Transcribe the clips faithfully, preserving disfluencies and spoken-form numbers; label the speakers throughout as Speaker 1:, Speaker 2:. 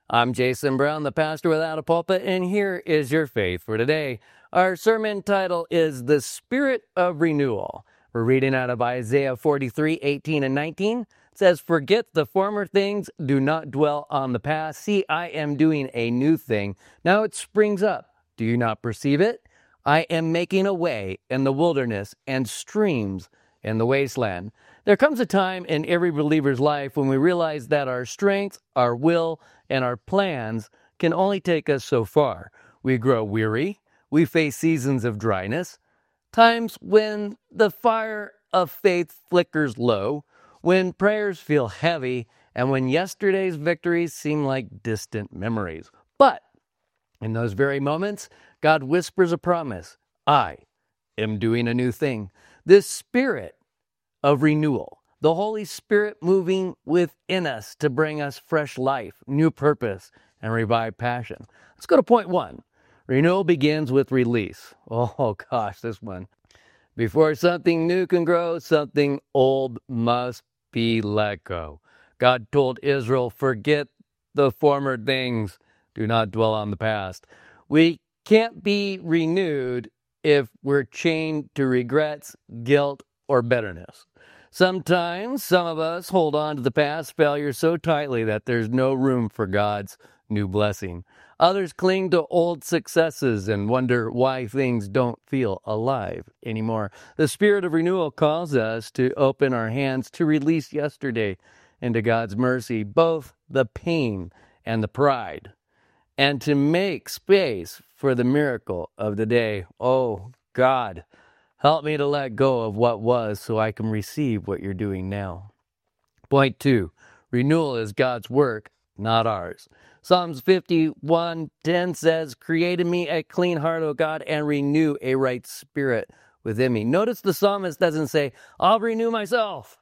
Speaker 1: I'm Jason Brown, the pastor without a pulpit, and here is your faith for today. Our sermon title is The Spirit of Renewal. We're reading out of Isaiah forty-three, eighteen and nineteen. It says, "Forget the former things, do not dwell on the past. See, I am doing a new thing. Now it springs up. Do you not perceive it? I am making a way in the wilderness and streams in the wasteland." There comes a time in every believer's life when we realize that our strength, our will, and our plans can only take us so far. We grow weary. We face seasons of dryness, times when the fire of faith flickers low, when prayers feel heavy, and when yesterday's victories seem like distant memories. But in those very moments, God whispers a promise. I am doing a new thing. This Spirit of renewal, the Holy Spirit moving within us to bring us fresh life, new purpose, and revived passion. Let's go to point one. Renewal begins with release. Oh gosh, this one. Before something new can grow, something old must be let go. God told Israel, forget the former things. Do not dwell on the past. We can't be renewed if we're chained to regrets, guilt, or bitterness. Sometimes some of us hold on to the past failure so tightly that there's no room for God's new blessing. Others cling to old successes and wonder why things don't feel alive anymore. The Spirit of renewal calls us to open our hands to release yesterday into God's mercy, both the pain and the pride, and to make space for the miracle of the day. Oh, God, help me to let go of what was so I can receive what you're doing now. Point two, renewal is God's work, not ours. Psalms fifty-one ten says, "Create in me a clean heart, O God, and renew a right spirit within me." Notice the psalmist doesn't say, I'll renew myself.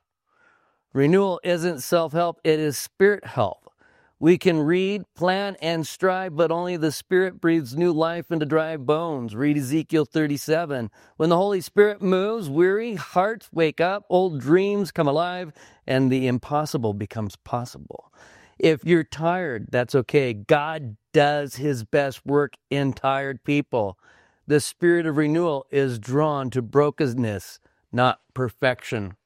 Speaker 1: Renewal isn't self-help, it is spirit help. We can read, plan, and strive, but only the Spirit breathes new life into dry bones. Read Ezekiel thirty-seven. When the Holy Spirit moves, weary hearts wake up, old dreams come alive, and the impossible becomes possible. If you're tired, that's okay. God does his best work in tired people. The Spirit of renewal is drawn to brokenness, not perfection.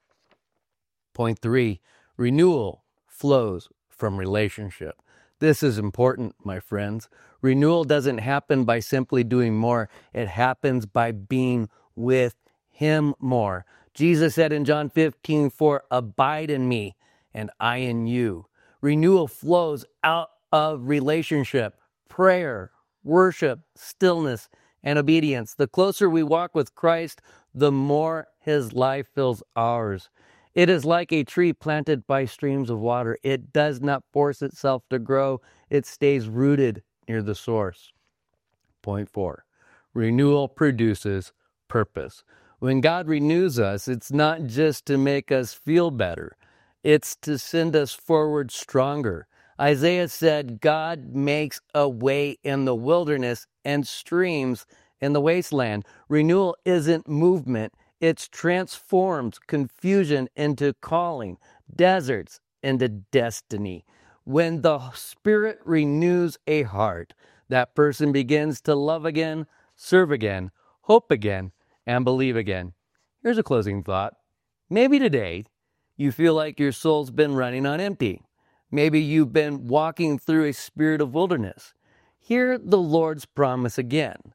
Speaker 1: Point three, renewal flows from relationship. This is important, my friends. Renewal doesn't happen by simply doing more. It happens by being with him more. Jesus said in John fifteen four, "Abide in me and I in you." Renewal flows out of relationship, prayer, worship, stillness, and obedience. The closer we walk with Christ, the more his life fills ours. It is like a tree planted by streams of water. It does not force itself to grow. It stays rooted near the source. Point four, renewal produces purpose. When God renews us, it's not just to make us feel better. It's to send us forward stronger. Isaiah said, God makes a way in the wilderness and streams in the wasteland. Renewal isn't movement. It's transformed confusion into calling, deserts into destiny. When the Spirit renews a heart, that person begins to love again, serve again, hope again, and believe again. Here's a closing thought. Maybe today you feel like your soul's been running on empty. Maybe you've been walking through a spirit of wilderness. Hear the Lord's promise again.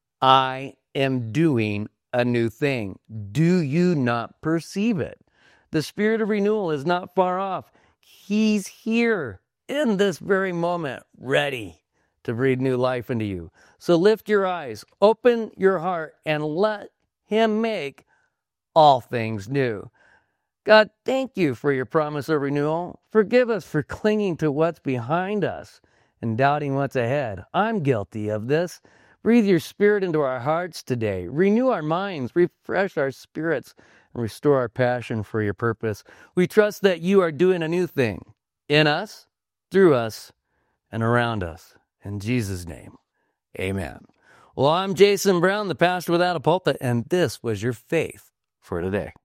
Speaker 1: I am doing a new thing. Do you not perceive it? The Spirit of renewal is not far off. He's here in this very moment, ready to breathe new life into you. So lift your eyes, open your heart, and let him make all things new. God, thank you for your promise of renewal. Forgive us for clinging to what's behind us and doubting what's ahead. I'm guilty of this. Breathe your Spirit into our hearts today. Renew our minds, refresh our spirits, and restore our passion for your purpose. We trust that you are doing a new thing in us, through us, and around us. In Jesus' name, amen. Well, I'm Jason Brown, the pastor without a pulpit, and this was your faith for today.